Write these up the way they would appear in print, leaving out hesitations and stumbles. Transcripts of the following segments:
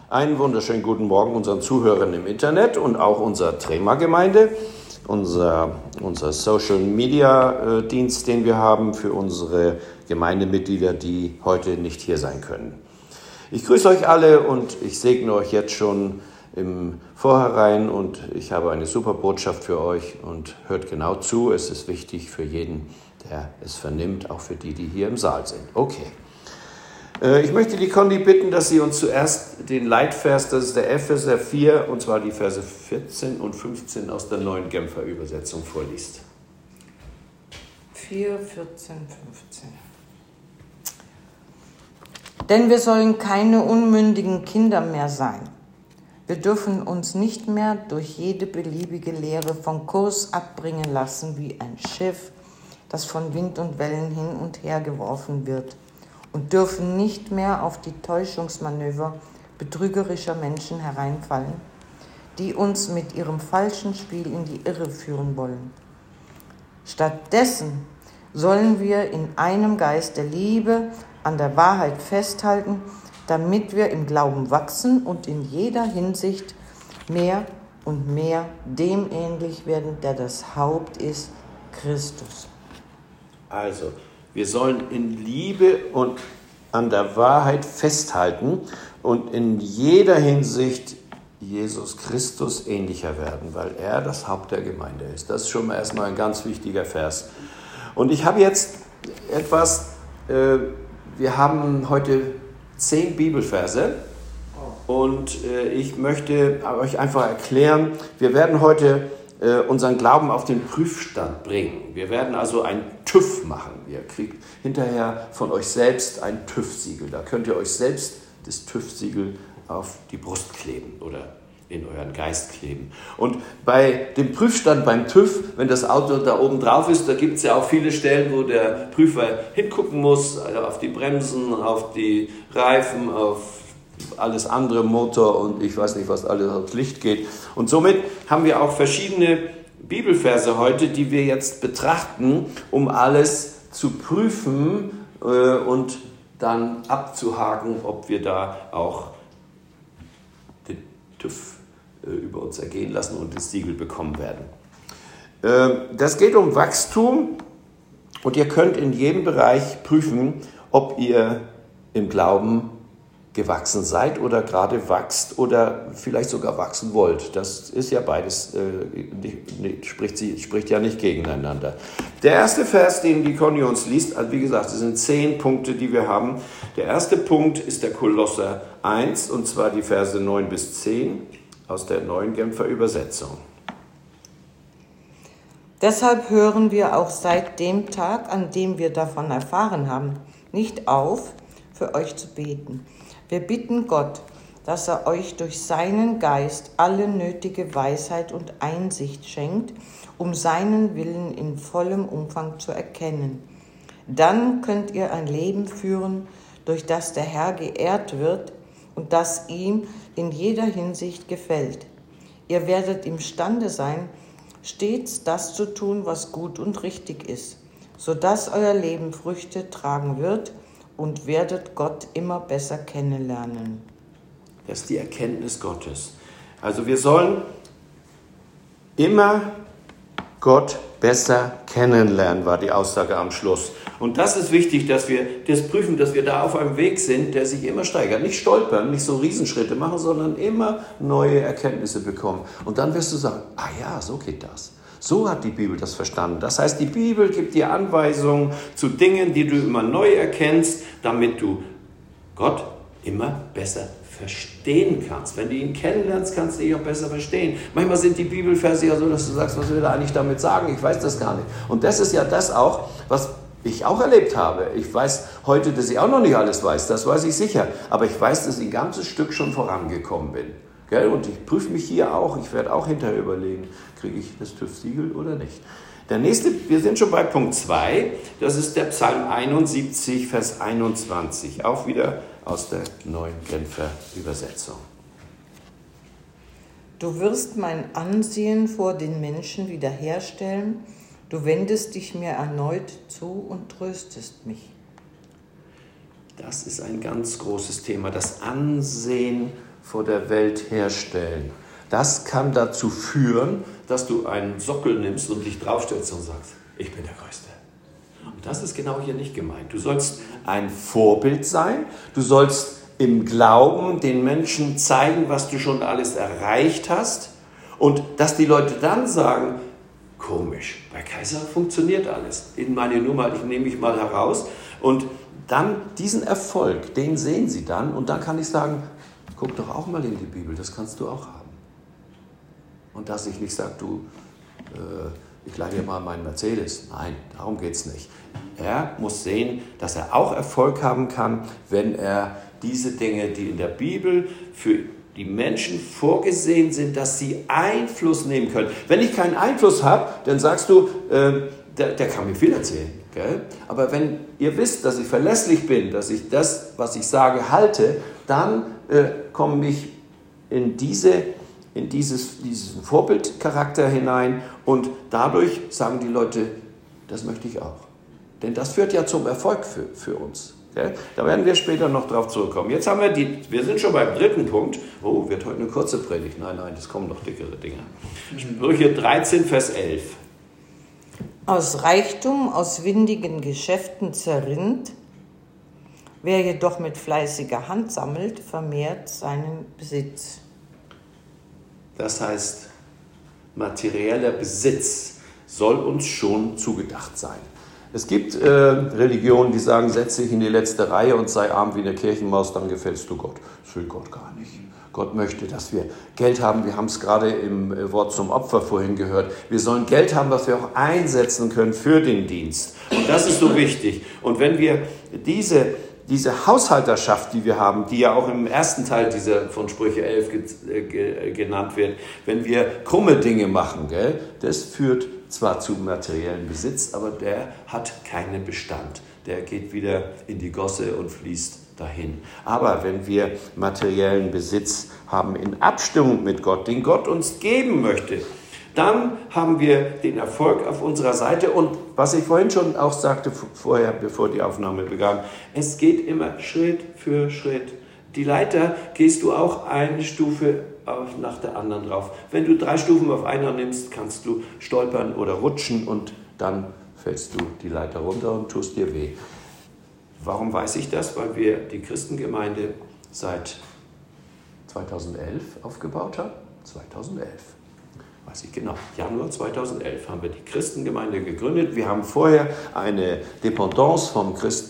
Einen wunderschönen guten Morgen unseren Zuhörern im Internet und auch unserer Trema-Gemeinde, unser Social-Media-Dienst, den wir haben für unsere Gemeindemitglieder, die heute nicht hier sein können. Ich grüße euch alle und ich segne euch jetzt schon im Vorhinein und ich habe eine super Botschaft für euch und hört genau zu. Es ist wichtig für jeden, der es vernimmt, auch für die, die hier im Saal sind. Okay. Ich möchte die Conny bitten, dass sie uns zuerst den Leitvers, das ist der Epheser 4, und zwar die Verse 14 und 15 aus der neuen Genfer Übersetzung vorliest. 4, 14, 15. Denn wir sollen keine unmündigen Kinder mehr sein. Wir dürfen uns nicht mehr durch jede beliebige Lehre vom Kurs abbringen lassen wie ein Schiff, das von Wind und Wellen hin und her geworfen wird, und dürfen nicht mehr auf die Täuschungsmanöver betrügerischer Menschen hereinfallen, die uns mit ihrem falschen Spiel in die Irre führen wollen. Stattdessen sollen wir in einem Geist der Liebe an der Wahrheit festhalten, damit wir im Glauben wachsen und in jeder Hinsicht mehr und mehr dem ähnlich werden, der das Haupt ist, Christus. Also, wir sollen in Liebe und an der Wahrheit festhalten und in jeder Hinsicht Jesus Christus ähnlicher werden, weil er das Haupt der Gemeinde ist. Das ist schon mal erstmal ein ganz wichtiger Vers. Und ich habe jetzt etwas, wir haben heute 10 Bibelverse und ich möchte euch einfach erklären, wir werden heute unseren Glauben auf den Prüfstand bringen. Wir werden also ein TÜV machen. Ihr kriegt hinterher von euch selbst ein TÜV-Siegel. Da könnt ihr euch selbst das TÜV-Siegel auf die Brust kleben oder in euren Geist kleben. Und bei dem Prüfstand beim TÜV, wenn das Auto da oben drauf ist, da gibt es ja auch viele Stellen, wo der Prüfer hingucken muss, also auf die Bremsen, auf die Reifen, auf alles andere, Motor und ich weiß nicht, was alles aufs Licht geht. Und somit haben wir auch verschiedene Bibelverse heute, die wir jetzt betrachten, um alles zu prüfen und dann abzuhaken, ob wir da auch den TÜV über uns ergehen lassen und das Siegel bekommen werden. Das geht um Wachstum und ihr könnt in jedem Bereich prüfen, ob ihr im Glauben gewachsen seid oder gerade wachst oder vielleicht sogar wachsen wollt. Das ist ja beides, spricht ja nicht gegeneinander. Der erste Vers, den die Conny uns liest, also wie gesagt, es sind 10 Punkte, die wir haben. Der erste Punkt ist der Kolosser 1, und zwar die Verse 9 bis 10 aus der neuen Genfer Übersetzung. Deshalb hören wir auch seit dem Tag, an dem wir davon erfahren haben, nicht auf, für euch zu beten. Wir bitten Gott, dass er euch durch seinen Geist alle nötige Weisheit und Einsicht schenkt, um seinen Willen in vollem Umfang zu erkennen. Dann könnt ihr ein Leben führen, durch das der Herr geehrt wird und das ihm in jeder Hinsicht gefällt. Ihr werdet imstande sein, stets das zu tun, was gut und richtig ist, sodass euer Leben Früchte tragen wird, und werdet Gott immer besser kennenlernen. Das ist die Erkenntnis Gottes. Also wir sollen immer Gott besser kennenlernen, war die Aussage am Schluss. Und das ist wichtig, dass wir das prüfen, dass wir da auf einem Weg sind, der sich immer steigert. Nicht stolpern, nicht so Riesenschritte machen, sondern immer neue Erkenntnisse bekommen. Und dann wirst du sagen, ah ja, so geht das. So hat die Bibel das verstanden. Das heißt, die Bibel gibt dir Anweisungen zu Dingen, die du immer neu erkennst, damit du Gott immer besser verstehen kannst. Wenn du ihn kennenlernst, kannst du ihn auch besser verstehen. Manchmal sind die Bibelverse ja so, dass du sagst, was will er eigentlich damit sagen? Ich weiß das gar nicht. Und das ist ja das auch, was ich auch erlebt habe. Ich weiß heute, dass ich auch noch nicht alles weiß, das weiß ich sicher. Aber ich weiß, dass ich ein ganzes Stück schon vorangekommen bin. Und ich prüfe mich hier auch, ich werde auch hinterher überlegen, kriege ich das TÜV-Siegel oder nicht. Der nächste, wir sind schon bei Punkt 2, das ist der Psalm 71, Vers 21, auch wieder aus der neuen Genfer Übersetzung. Du wirst mein Ansehen vor den Menschen wiederherstellen, du wendest dich mir erneut zu und tröstest mich. Das ist ein ganz großes Thema, das Ansehen vor der Welt herstellen. Das kann dazu führen, dass du einen Sockel nimmst und dich draufstellst und sagst, ich bin der Größte. Und das ist genau hier nicht gemeint. Du sollst ein Vorbild sein, du sollst im Glauben den Menschen zeigen, was du schon alles erreicht hast und dass die Leute dann sagen, komisch, bei Kaiser funktioniert alles. Ich nehme mich mal heraus und dann diesen Erfolg, den sehen sie dann und dann kann ich sagen, guck doch auch mal in die Bibel, das kannst du auch haben. Und dass ich nicht sage, ich leihe dir mal meinen Mercedes. Nein, darum geht es nicht. Er muss sehen, dass er auch Erfolg haben kann, wenn er diese Dinge, die in der Bibel für die Menschen vorgesehen sind, dass sie Einfluss nehmen können. Wenn ich keinen Einfluss habe, dann sagst du, der kann mir viel erzählen. Gell? Aber wenn ihr wisst, dass ich verlässlich bin, dass ich das, was ich sage, halte, dann komme ich in diesen Vorbildcharakter hinein und dadurch sagen die Leute, das möchte ich auch. Denn das führt ja zum Erfolg für uns. Okay? Da werden wir später noch drauf zurückkommen. Jetzt haben wir sind schon beim dritten Punkt. Oh, wird heute eine kurze Predigt. Nein, es kommen noch dickere Dinge. Sprüche 13, Vers 11. Aus Reichtum, aus windigen Geschäften zerrinnt, wer jedoch mit fleißiger Hand sammelt, vermehrt seinen Besitz. Das heißt, materieller Besitz soll uns schon zugedacht sein. Es gibt Religionen, die sagen, setz dich in die letzte Reihe und sei arm wie eine Kirchenmaus, dann gefällst du Gott. Das will Gott gar nicht. Gott möchte, dass wir Geld haben. Wir haben es gerade im Wort zum Opfer vorhin gehört. Wir sollen Geld haben, was wir auch einsetzen können für den Dienst. Und das ist so wichtig. Und wenn wir diese Haushalterschaft, die wir haben, die ja auch im ersten Teil dieser von Sprüche 11 genannt wird, wenn wir krumme Dinge machen, gell, das führt zwar zu materiellem Besitz, aber der hat keinen Bestand. Der geht wieder in die Gosse und fließt dahin. Aber wenn wir materiellen Besitz haben in Abstimmung mit Gott, den Gott uns geben möchte, dann haben wir den Erfolg auf unserer Seite. Und was ich vorhin schon auch sagte, vorher, bevor die Aufnahme begann, es geht immer Schritt für Schritt. Die Leiter gehst du auch eine Stufe nach der anderen drauf. Wenn du 3 Stufen auf einer nimmst, kannst du stolpern oder rutschen und dann fällst du die Leiter runter und tust dir weh. Warum weiß ich das? Weil wir die Christengemeinde seit 2011 aufgebaut haben. 2011. Weiß ich genau. Januar 2011 haben wir die Christengemeinde gegründet. Wir haben vorher eine Dependance vom christlichen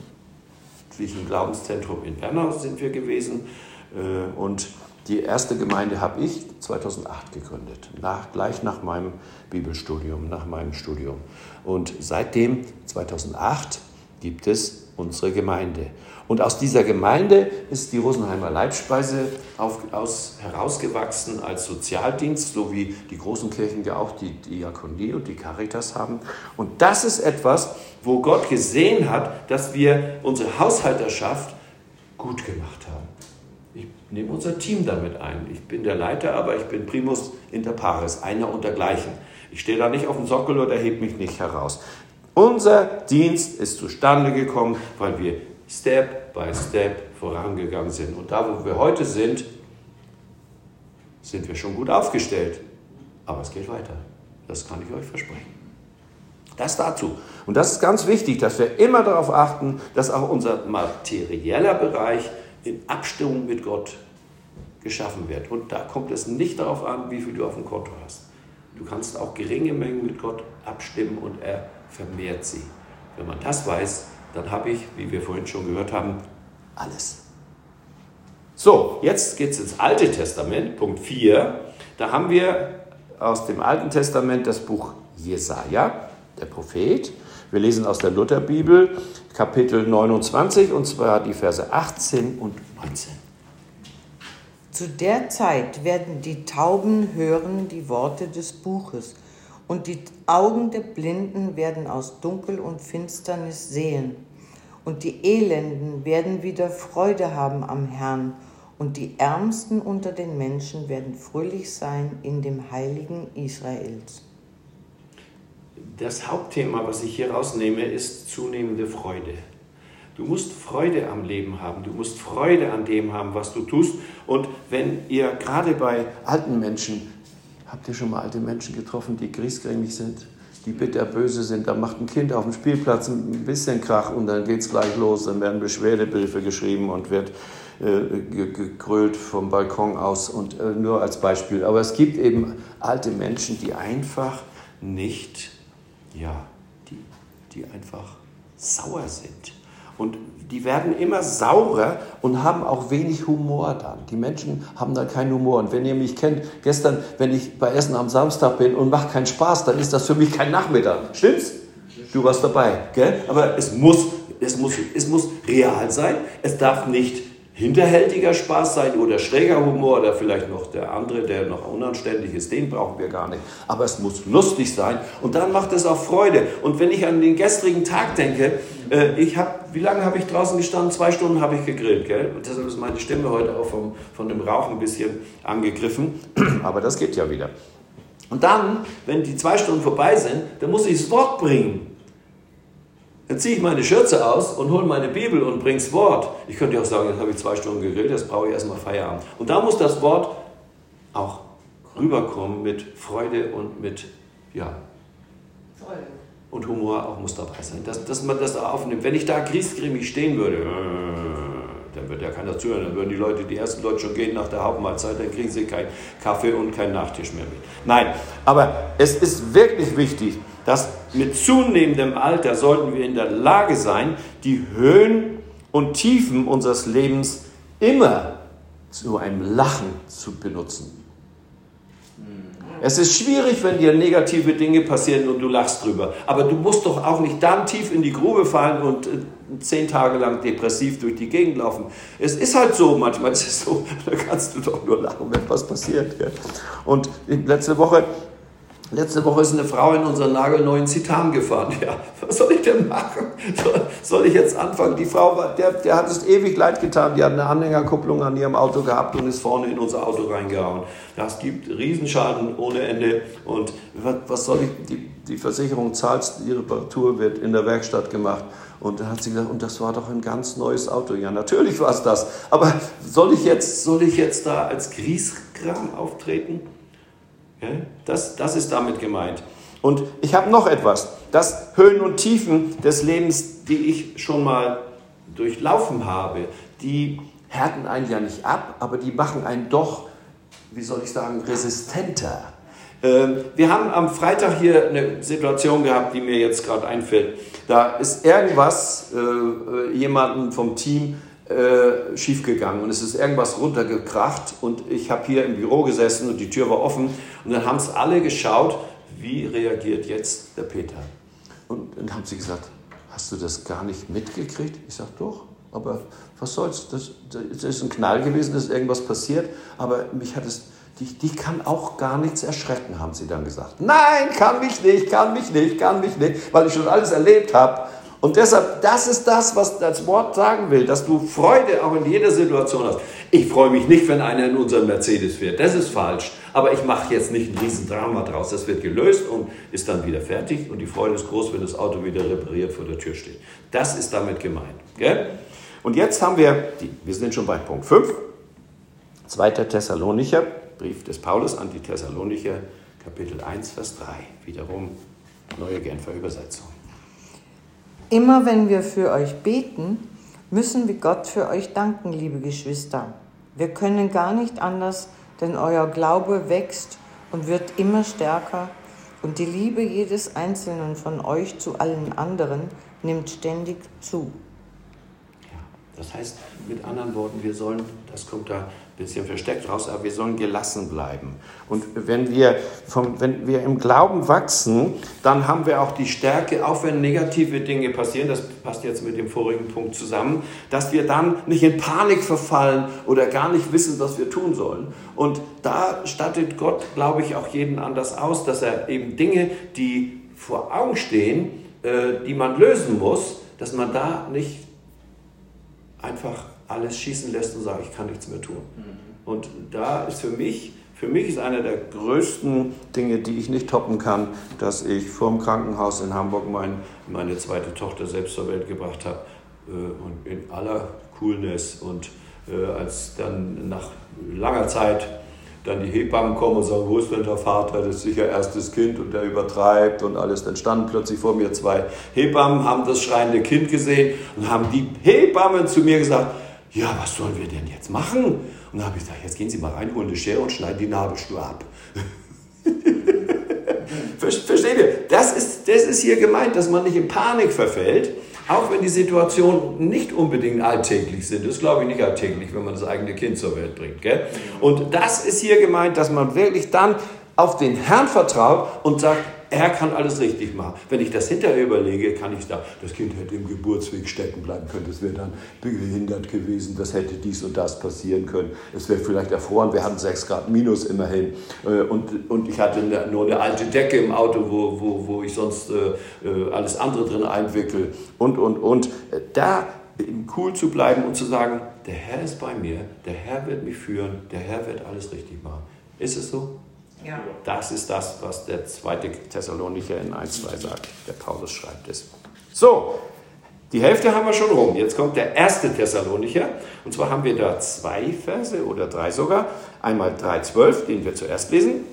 Glaubenszentrum in Bernau sind wir gewesen. Und die erste Gemeinde habe ich 2008 gegründet. Gleich nach meinem Bibelstudium, nach meinem Studium. Und seitdem, 2008, gibt es unsere Gemeinde. Und aus dieser Gemeinde ist die Rosenheimer Leibspeise herausgewachsen als Sozialdienst, so wie die großen Kirchen ja auch die Diakonie und die Caritas haben. Und das ist etwas, wo Gott gesehen hat, dass wir unsere Haushalterschaft gut gemacht haben. Ich nehme unser Team damit ein. Ich bin der Leiter, aber ich bin Primus inter pares, einer untergleichen. Ich stehe da nicht auf dem Sockel oder hebe mich nicht heraus. Unser Dienst ist zustande gekommen, weil wir Step by Step vorangegangen sind. Und da, wo wir heute sind, sind wir schon gut aufgestellt. Aber es geht weiter. Das kann ich euch versprechen. Das dazu. Und das ist ganz wichtig, dass wir immer darauf achten, dass auch unser materieller Bereich in Abstimmung mit Gott geschaffen wird. Und da kommt es nicht darauf an, wie viel du auf dem Konto hast. Du kannst auch geringe Mengen mit Gott abstimmen und er vermehrt sie. Wenn man das weiß, dann habe ich, wie wir vorhin schon gehört haben, alles. So, jetzt geht es ins Alte Testament, Punkt 4. Da haben wir aus dem Alten Testament das Buch Jesaja, der Prophet. Wir lesen aus der Lutherbibel, Kapitel 29, und zwar die Verse 18 und 19. Zu der Zeit werden die Tauben hören die Worte des Buches, und die Augen der Blinden werden aus Dunkel und Finsternis sehen. Und die Elenden werden wieder Freude haben am Herrn, und die Ärmsten unter den Menschen werden fröhlich sein in dem Heiligen Israels. Das Hauptthema, was ich hier rausnehme, ist zunehmende Freude. Du musst Freude am Leben haben. Du musst Freude an dem haben, was du tust. Und wenn ihr gerade bei alten Menschen, habt ihr schon mal alte Menschen getroffen, die griesgrämig sind, die bitterböse sind? Da macht ein Kind auf dem Spielplatz ein bisschen Krach und dann geht es gleich los. Dann werden Beschwerdebriefe geschrieben und wird gegrölt vom Balkon aus. Und nur als Beispiel. Aber es gibt eben alte Menschen, die einfach nicht, die einfach sauer sind. Und die werden immer saurer und haben auch wenig Humor dann. Die Menschen haben dann keinen Humor. Und wenn ihr mich kennt, gestern, wenn ich bei Essen am Samstag bin und macht keinen Spaß, dann ist das für mich kein Nachmittag. Stimmt's? Du warst dabei, gell? Aber es muss real sein. Es darf nicht hinterhältiger Spaß sein oder schräger Humor oder vielleicht noch der andere, der noch unanständig ist, den brauchen wir gar nicht. Aber es muss lustig sein und dann macht es auch Freude. Und wenn ich an den gestrigen Tag denke, wie lange habe ich draußen gestanden? 2 Stunden habe ich gegrillt, gell? Und deshalb ist meine Stimme heute auch von dem Rauch ein bisschen angegriffen. Aber das geht ja wieder. Und dann, wenn die 2 Stunden vorbei sind, dann muss ich das Wort bringen. Dann ziehe ich meine Schürze aus und hole meine Bibel und bringe das Wort. Ich könnte ja auch sagen, jetzt habe ich 2 Stunden gegrillt, jetzt brauche ich erstmal Feierabend. Und da muss das Wort auch rüberkommen mit Freude und mit, und Humor auch muss dabei sein, dass man das aufnimmt. Wenn ich da griesgrämig stehen würde, dann wird ja keiner zuhören, dann würden die ersten Leute schon gehen nach der Hauptmahlzeit, dann kriegen sie keinen Kaffee und keinen Nachtisch mehr mit. Nein, aber es ist wirklich wichtig, dass mit zunehmendem Alter sollten wir in der Lage sein, die Höhen und Tiefen unseres Lebens immer zu einem Lachen zu benutzen. Es ist schwierig, wenn dir negative Dinge passieren und du lachst drüber. Aber du musst doch auch nicht dann tief in die Grube fallen und 10 Tage lang depressiv durch die Gegend laufen. Es ist halt so, manchmal ist es so, da kannst du doch nur lachen, wenn was passiert. Gell? Und letzte Woche ist eine Frau in unseren nagelneuen Citan gefahren. Ja, was soll ich denn machen? Soll ich jetzt anfangen? Die Frau, der hat es ewig leid getan. Die hat eine Anhängerkupplung an ihrem Auto gehabt und ist vorne in unser Auto reingehauen. Das gibt Riesenschaden ohne Ende. Und was soll ich? Die Versicherung zahlt, die Reparatur wird in der Werkstatt gemacht. Und dann hat sie gesagt, und das war doch ein ganz neues Auto. Ja, natürlich war es das. Aber soll ich jetzt da als Griesgram auftreten? Das ist damit gemeint. Und ich habe noch etwas, dass Höhen und Tiefen des Lebens, die ich schon mal durchlaufen habe, die härten einen ja nicht ab, aber die machen einen doch, resistenter. Wir haben am Freitag hier eine Situation gehabt, die mir jetzt gerade einfällt. Da ist irgendwas, jemandem vom Team schiefgegangen und es ist irgendwas runtergekracht und ich habe hier im Büro gesessen und die Tür war offen und dann haben es alle geschaut, wie reagiert jetzt der Peter. Und dann haben sie gesagt, hast du das gar nicht mitgekriegt? Ich sage, doch, aber was soll's, das ist ein Knall gewesen, ist irgendwas passiert, aber mich hat es, die kann auch gar nichts erschrecken, haben sie dann gesagt. Nein, kann mich nicht, weil ich schon alles erlebt habe. Und deshalb, das ist das, was das Wort sagen will, dass du Freude auch in jeder Situation hast. Ich freue mich nicht, wenn einer in unseren Mercedes fährt. Das ist falsch. Aber ich mache jetzt nicht ein Riesendrama draus. Das wird gelöst und ist dann wieder fertig. Und die Freude ist groß, wenn das Auto wieder repariert vor der Tür steht. Das ist damit gemeint. Gell? Und jetzt haben wir sind schon bei Punkt 5. 2. Thessalonicher, Brief des Paulus an die Thessalonicher, Kapitel 1, Vers 3. Wiederum neue Genfer Übersetzung. Immer wenn wir für euch beten, müssen wir Gott für euch danken, liebe Geschwister. Wir können gar nicht anders, denn euer Glaube wächst und wird immer stärker und die Liebe jedes Einzelnen von euch zu allen anderen nimmt ständig zu. Ja, das heißt, mit anderen Worten, das kommt da ein bisschen versteckt raus, aber wir sollen gelassen bleiben. Und wenn wir im Glauben wachsen, dann haben wir auch die Stärke, auch wenn negative Dinge passieren, das passt jetzt mit dem vorigen Punkt zusammen, dass wir dann nicht in Panik verfallen oder gar nicht wissen, was wir tun sollen. Und da stattet Gott, glaube ich, auch jeden anders aus, dass er eben Dinge, die vor Augen stehen, die man lösen muss, dass man da nicht einfach alles schießen lässt und sagt, ich kann nichts mehr tun. Und da ist für mich ist einer der größten Dinge, die ich nicht toppen kann, dass ich vor dem Krankenhaus in Hamburg meine 2. Tochter selbst zur Welt gebracht habe und in aller Coolness. Und als dann nach langer Zeit dann die Hebammen kommen und sagen, wo ist denn der Vater, das ist sicher erstes Kind und der übertreibt und alles, dann standen plötzlich vor mir 2 Hebammen, haben das schreiende Kind gesehen und haben die Hebammen zu mir gesagt, ja, was sollen wir denn jetzt machen? Und dann habe ich gesagt, jetzt gehen Sie mal rein, holen eine Schere und schneiden die Nabelschnur ab. Versteht ihr? Das ist hier gemeint, dass man nicht in Panik verfällt, auch wenn die Situationen nicht unbedingt alltäglich sind. Das glaube ich nicht alltäglich, wenn man das eigene Kind zur Welt bringt. Gell? Und das ist hier gemeint, dass man wirklich dann auf den Herrn vertraut und sagt, er kann alles richtig machen. Wenn ich das hinterher überlege, kann ich sagen, das Kind hätte im Geburtsweg stecken bleiben können, das wäre dann behindert gewesen, das hätte dies und das passieren können. Es wäre vielleicht erfroren, wir hatten 6 Grad minus immerhin. Und ich hatte nur eine alte Decke im Auto, wo ich sonst alles andere drin einwickel. Und da cool zu bleiben und zu sagen, der Herr ist bei mir, der Herr wird mich führen, der Herr wird alles richtig machen. Ist es so? Ja. Das ist das, was der 2. Thessalonicher in 1,2 sagt. Der Paulus schreibt es. So, die Hälfte haben wir schon rum. Jetzt kommt der 1. Thessalonicher. Und zwar haben wir da 2 Verse oder 3 sogar. Einmal 3,12, den wir zuerst lesen.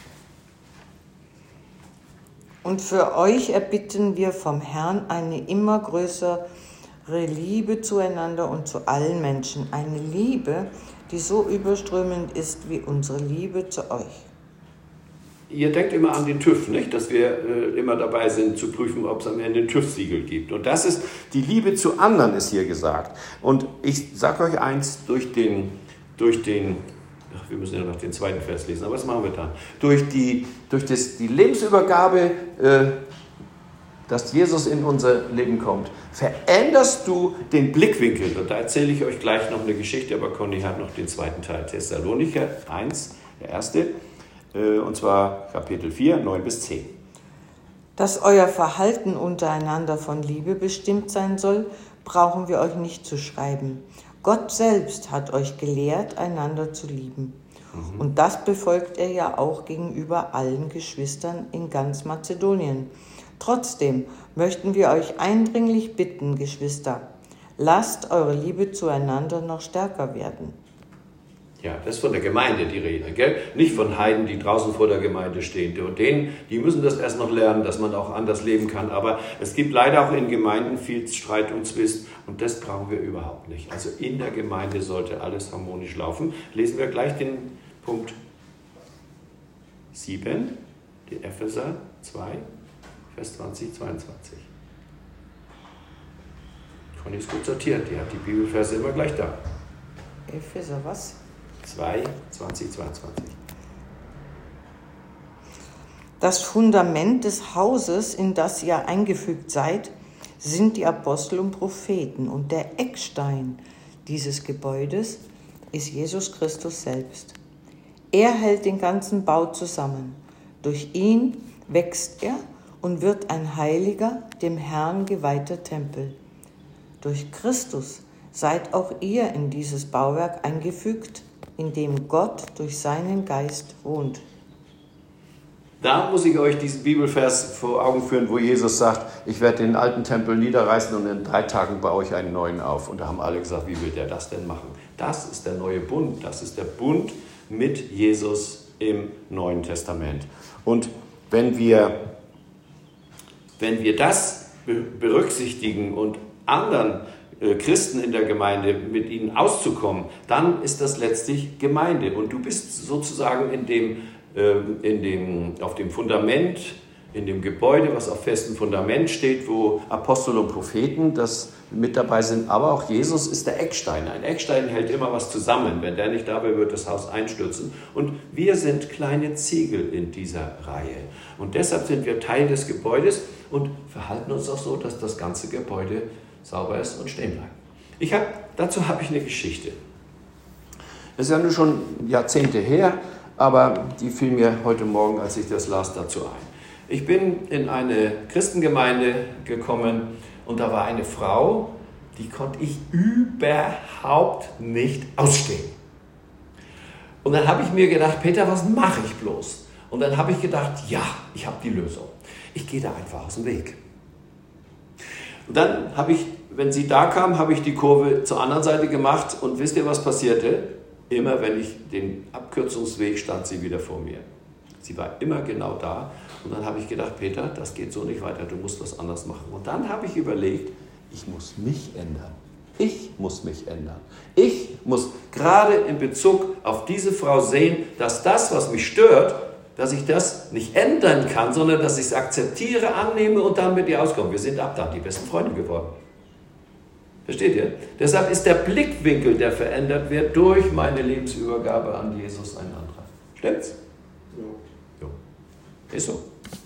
Und für euch erbitten wir vom Herrn eine immer größere Liebe zueinander und zu allen Menschen. Eine Liebe, die so überströmend ist wie unsere Liebe zu euch. Ihr denkt immer an den TÜV, nicht? Dass wir immer dabei sind zu prüfen, ob es am Ende ein TÜV-Siegel gibt. Und das ist, die Liebe zu anderen ist hier gesagt. Und ich sage euch eins, wir müssen ja noch den 2. Vers lesen, aber was machen wir dann? Durch die Lebensübergabe, dass Jesus in unser Leben kommt, veränderst du den Blickwinkel. Und da erzähle ich euch gleich noch eine Geschichte, aber Conny hat noch den 2. Teil. Thessalonicher 1, der 1. Und zwar Kapitel 4, 9 bis 10. Dass euer Verhalten untereinander von Liebe bestimmt sein soll, brauchen wir euch nicht zu schreiben. Gott selbst hat euch gelehrt, einander zu lieben. Und das befolgt er ja auch gegenüber allen Geschwistern in ganz Mazedonien. Trotzdem möchten wir euch eindringlich bitten, Geschwister, lasst eure Liebe zueinander noch stärker werden. Ja, das ist von der Gemeinde die Rede, gell? Nicht von Heiden, die draußen vor der Gemeinde stehen. Und die müssen das erst noch lernen, dass man auch anders leben kann. Aber es gibt leider auch in Gemeinden viel Streit und Zwist und das brauchen wir überhaupt nicht. Also in der Gemeinde sollte alles harmonisch laufen. Lesen wir gleich den Punkt 7, die Epheser 2, Vers 20, 22. Conny ist gut sortiert, die hat die Bibelverse immer gleich da. Epheser was? 2, 20, 22. Das Fundament des Hauses, in das ihr eingefügt seid, sind die Apostel und Propheten. Und der Eckstein dieses Gebäudes ist Jesus Christus selbst. Er hält den ganzen Bau zusammen. Durch ihn wächst er und wird ein heiliger, dem Herrn geweihter Tempel. Durch Christus seid auch ihr in dieses Bauwerk eingefügt, in dem Gott durch seinen Geist wohnt. Da muss ich euch diesen Bibelvers vor Augen führen, wo Jesus sagt, ich werde den alten Tempel niederreißen und in 3 Tagen baue ich einen neuen auf. Und da haben alle gesagt, wie will der das denn machen? Das ist der neue Bund, das ist der Bund mit Jesus im Neuen Testament. Und wenn wir das berücksichtigen und anderen Christen in der Gemeinde, mit ihnen auszukommen, dann ist das letztlich Gemeinde. Und du bist sozusagen auf dem Fundament, in dem Gebäude, was auf festem Fundament steht, wo Apostel und Propheten das mit dabei sind, aber auch Jesus ist der Eckstein. Ein Eckstein hält immer was zusammen. Wenn der nicht dabei wird, das Haus einstürzen. Und wir sind kleine Ziegel in dieser Reihe. Und deshalb sind wir Teil des Gebäudes und verhalten uns auch so, dass das ganze Gebäude sauber ist und stehen bleibt. Dazu habe ich eine Geschichte. Das ist ja nun schon Jahrzehnte her, aber die fiel mir heute Morgen, als ich das las, dazu ein. Ich bin in eine Christengemeinde gekommen und da war eine Frau, die konnte ich überhaupt nicht ausstehen. Und dann habe ich mir gedacht, Peter, was mache ich bloß? Und dann habe ich gedacht, ja, ich habe die Lösung. Ich gehe da einfach aus dem Weg. Und dann habe ich wenn sie da kam, habe ich die Kurve zur anderen Seite gemacht und wisst ihr, was passierte? Immer wenn ich den Abkürzungsweg stand sie wieder vor mir. Sie war immer genau da und dann habe ich gedacht, Peter, das geht so nicht weiter, du musst was anders machen. Und dann habe ich überlegt, ich muss mich ändern. Ich muss mich ändern. Ich muss gerade in Bezug auf diese Frau sehen, dass das, was mich stört, dass ich das nicht ändern kann, sondern dass ich es akzeptiere, annehme und dann mit ihr auskomme. Wir sind ab dann die besten Freunde geworden. Versteht ihr? Deshalb ist der Blickwinkel, der verändert wird, durch meine Lebensübergabe an Jesus ein anderer. Stimmt's? Ja. Jo. Ist so.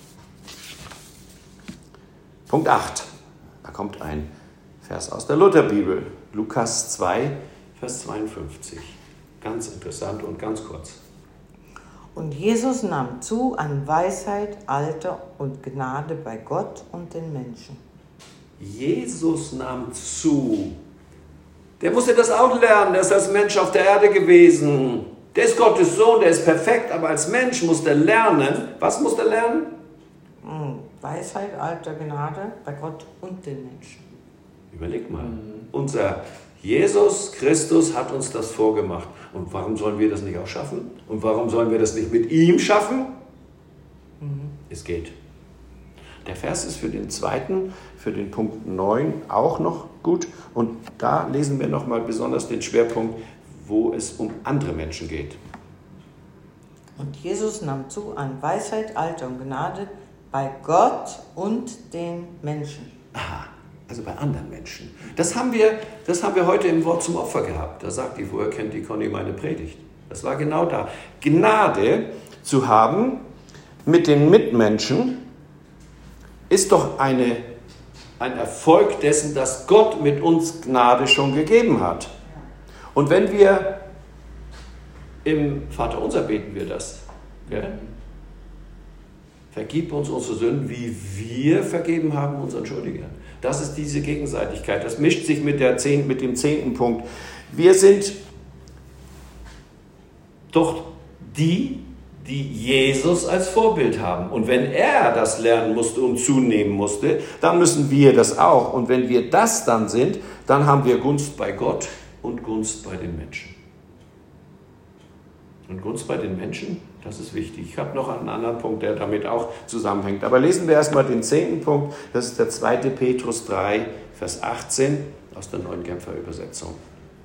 Punkt 8. Da kommt ein Vers aus der Lutherbibel. Lukas 2, Vers 52. Ganz interessant und ganz kurz. Und Jesus nahm zu an Weisheit, Alter und Gnade bei Gott und den Menschen. Jesus nahm zu. Der musste das auch lernen. Der ist als Mensch auf der Erde gewesen. Der ist Gottes Sohn, der ist perfekt, aber als Mensch muss er lernen. Was muss er lernen? Weisheit, Alter, Gnade bei Gott und den Menschen. Überleg mal. Unser Jesus Christus hat uns das vorgemacht. Und warum sollen wir das nicht auch schaffen? Und warum sollen wir das nicht mit ihm schaffen? Es geht. Der Vers ist für den zweiten, für den Punkt 9 auch noch gut. Und da lesen wir nochmal besonders den Schwerpunkt, wo es um andere Menschen geht. Und Jesus nahm zu an Weisheit, Alter und Gnade bei Gott und den Menschen. Aha, also bei anderen Menschen. Das haben wir heute im Wort zum Opfer gehabt. Da sagt die, woher kennt die Conny meine Predigt? Das war genau da. Gnade zu haben mit den Mitmenschen ist doch ein Erfolg dessen, dass Gott mit uns Gnade schon gegeben hat. Und wenn wir im Vaterunser beten wir das. Gell? Vergib uns unsere Sünden, wie wir vergeben haben unseren Schuldigern. Das ist diese Gegenseitigkeit. Das mischt sich mit dem 10. Punkt. Wir sind doch die Jesus als Vorbild haben. Und wenn er das lernen musste und zunehmen musste, dann müssen wir das auch. Und wenn wir das dann sind, dann haben wir Gunst bei Gott und Gunst bei den Menschen. Und Gunst bei den Menschen, das ist wichtig. Ich habe noch einen anderen Punkt, der damit auch zusammenhängt. Aber lesen wir erstmal den 10. Punkt. Das ist der 2. Petrus 3, Vers 18 aus der Neuen Genfer Übersetzung.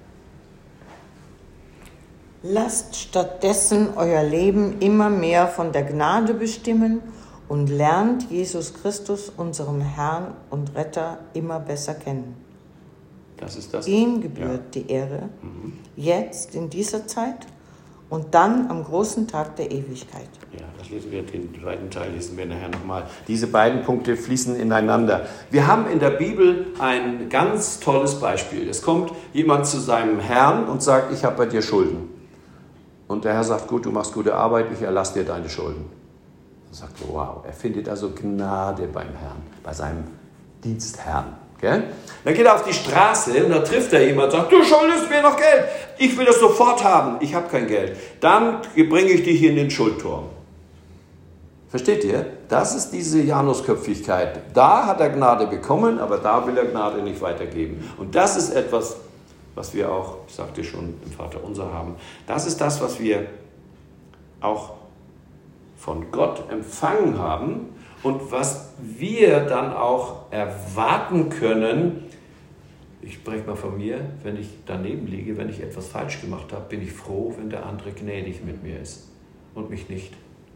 Lasst stattdessen euer Leben immer mehr von der Gnade bestimmen und lernt Jesus Christus, unserem Herrn und Retter, immer besser kennen. Das ist das. Ihm gebührt die Ehre, jetzt in dieser Zeit und dann am großen Tag der Ewigkeit. Ja, das lesen wir, den zweiten Teil lesen wir nachher nochmal. Diese beiden Punkte fließen ineinander. Wir haben in der Bibel ein ganz tolles Beispiel. Es kommt jemand zu seinem Herrn und sagt, ich habe bei dir Schulden. Und der Herr sagt, gut, du machst gute Arbeit, ich erlasse dir deine Schulden. Er sagt, wow, er findet also Gnade beim Herrn, bei seinem Dienstherrn. Gell? Dann geht er auf die Straße und da trifft er jemanden und sagt, du schuldest mir noch Geld, ich will das sofort haben, ich habe kein Geld. Dann bringe ich dich in den Schuldturm. Versteht ihr? Das ist diese Janusköpfigkeit. Da hat er Gnade bekommen, aber da will er Gnade nicht weitergeben. Und das ist etwas, was wir auch, ich sagte schon, im Vaterunser haben. Das ist das, was wir auch von Gott empfangen haben und was wir dann auch erwarten können. Ich spreche mal von mir, wenn ich daneben liege, wenn ich etwas falsch gemacht habe, bin ich froh, wenn der andere gnädig mit mir ist und mich nicht,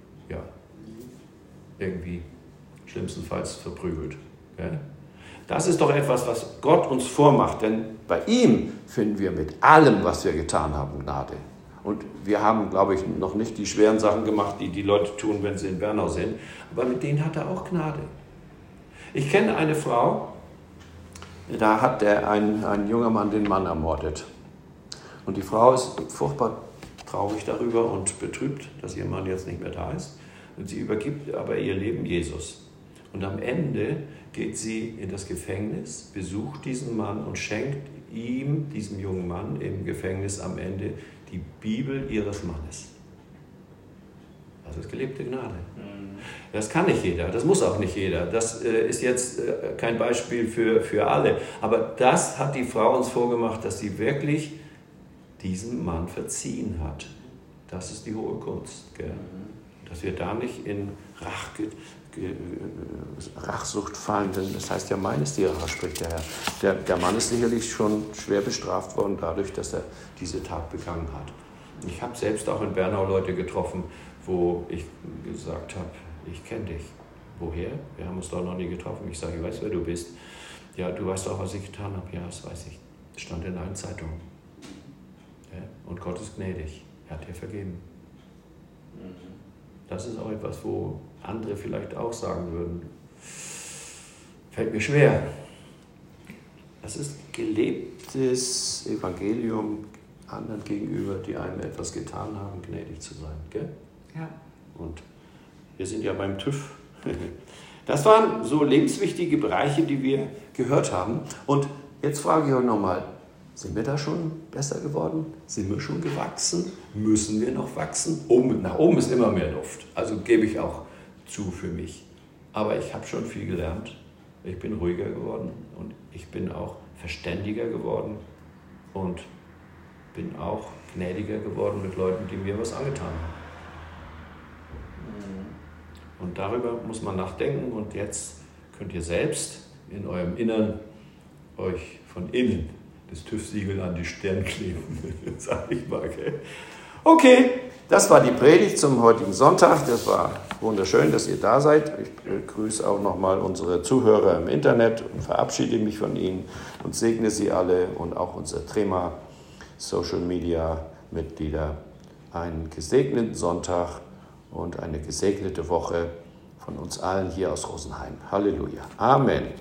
irgendwie schlimmstenfalls verprügelt. Okay? Das ist doch etwas, was Gott uns vormacht, denn bei ihm finden wir mit allem, was wir getan haben, Gnade. Und wir haben, glaube ich, noch nicht die schweren Sachen gemacht, die die Leute tun, wenn sie in Bernau sind, aber mit denen hat er auch Gnade. Ich kenne eine Frau, da hat ein junger Mann den Mann ermordet. Und die Frau ist furchtbar traurig darüber und betrübt, dass ihr Mann jetzt nicht mehr da ist. Und sie übergibt aber ihr Leben Jesus. Und am Ende geht sie in das Gefängnis, besucht diesen Mann und schenkt ihm, diesem jungen Mann im Gefängnis am Ende, die Bibel ihres Mannes. Das ist gelebte Gnade. Das kann nicht jeder, das muss auch nicht jeder. Das ist jetzt kein Beispiel für alle. Aber das hat die Frau uns vorgemacht, dass sie wirklich diesem Mann verziehen hat. Das ist die hohe Kunst. Gell? Dass wir da nicht in Rachsucht fallen, denn das heißt ja, mein ist die Rache, spricht der Herr. Der Mann ist sicherlich schon schwer bestraft worden dadurch, dass er diese Tat begangen hat. Ich habe selbst auch in Bernau Leute getroffen, wo ich gesagt habe, ich kenne dich. Woher? Wir haben uns doch noch nie getroffen. Ich sage, ich weiß, wer du bist. Ja, du weißt auch, was ich getan habe. Ja, das weiß ich. Das stand in allen Zeitungen. Ja, und Gott ist gnädig. Er hat dir vergeben. Das ist auch etwas, wo andere vielleicht auch sagen würden, fällt mir schwer. Das ist gelebtes Evangelium, anderen gegenüber, die einem etwas getan haben, gnädig zu sein. Gell? Ja. Und wir sind ja beim TÜV. Das waren so lebenswichtige Bereiche, die wir gehört haben. Und jetzt frage ich euch nochmal, sind wir da schon besser geworden? Sind wir schon gewachsen? Müssen wir noch wachsen? Nach oben ist immer mehr Luft. Also gebe ich auch zu für mich. Aber ich habe schon viel gelernt. Ich bin ruhiger geworden und ich bin auch verständiger geworden und bin auch gnädiger geworden mit Leuten, die mir was angetan haben. Und darüber muss man nachdenken und jetzt könnt ihr selbst in eurem Innern euch von innen das TÜV-Siegel an die Stirn kleben, sag ich mal. Okay? Okay, das war die Predigt zum heutigen Sonntag. Das war wunderschön, dass ihr da seid. Ich grüße auch nochmal unsere Zuhörer im Internet und verabschiede mich von ihnen und segne sie alle und auch unsere Trema Social Media Mitglieder. Einen gesegneten Sonntag und eine gesegnete Woche von uns allen hier aus Rosenheim. Halleluja. Amen.